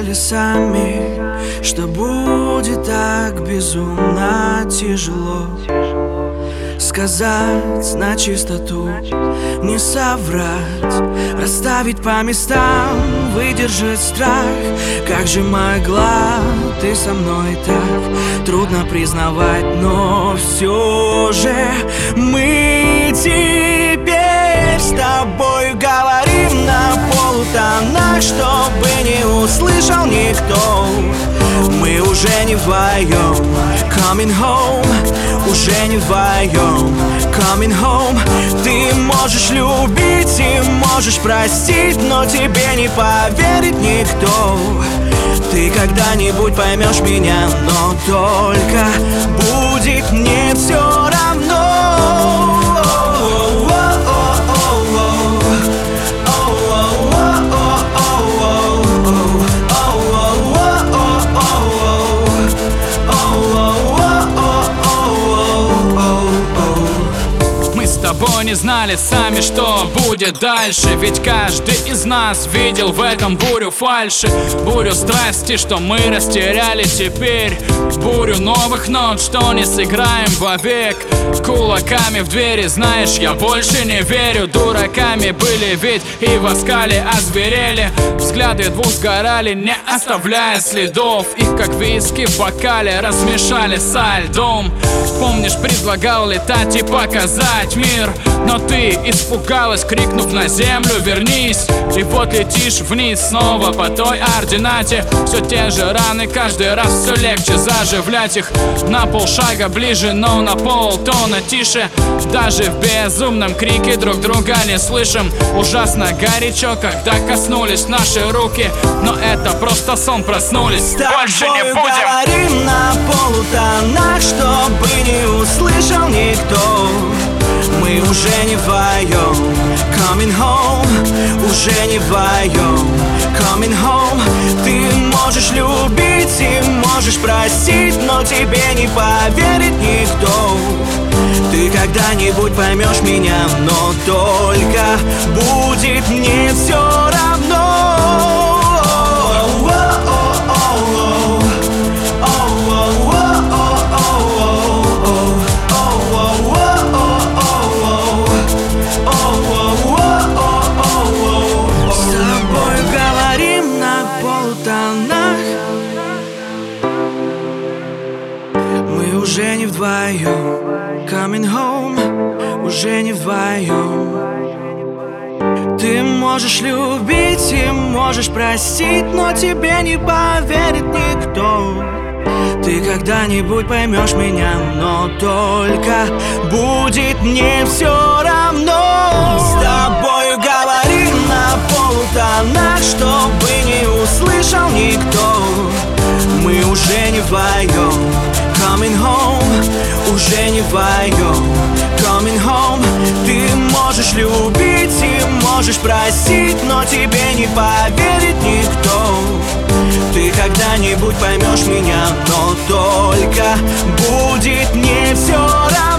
знали сами, что будет так безумно тяжело. Сказать на чистоту, не соврать, расставить по местам, выдержать страх. Как же могла ты со мной так? Трудно признавать, но все же мы теперь с тобой говорим на полутонах, чтобы не услышал никто. Мы уже не вдвоем, coming home. Уже не вдвоем, coming home. Ты можешь любить и можешь простить, но тебе не поверит никто. Ты когда-нибудь поймешь меня, но только будет мне все равно. Не знали сами, что будет дальше. Ведь каждый из нас видел в этом бурю фальши, бурю страсти, что мы растеряли теперь, бурю новых нот, что не сыграем вовек. Кулаками в двери, знаешь, я больше не верю. Дураками были ведь и в оскале озверели. Взгляды двух сгорали, не оставляя следов. Их как виски в бокале размешали со льдом. Помнишь, предлагал летать и показать мир, но ты испугалась, крикнув на землю «Вернись!» И вот летишь вниз снова по той ординате. Все те же раны, каждый раз все легче заживлять их. На полшага ближе, но на полтона тише. Даже в безумном крике друг друга не слышим. Ужасно горячо, когда коснулись наши руки, но это просто сон, проснулись. Больше не будем. Говорим на полутонах, чтобы не услышал никто. Мы уже не вдвоем, coming home. Уже не вдвоем, coming home. Ты можешь любить и можешь простить, но тебе не поверит никто. Ты когда-нибудь поймешь меня, но только будет мне все равно. Мы уже не вдвоем, coming home. Уже не вдвоем. Ты можешь любить и можешь простить, но тебе не поверит никто. Ты когда-нибудь поймешь меня, но только будет мне все равно. С тобою говорим на полутонах, чтобы не услышал никто. Мы уже не вдвоем, coming home. Уже не вдвоем, coming home. Ты можешь любить и можешь простить, но тебе не поверит никто. Ты когда-нибудь поймешь меня, но только будет мне все равно.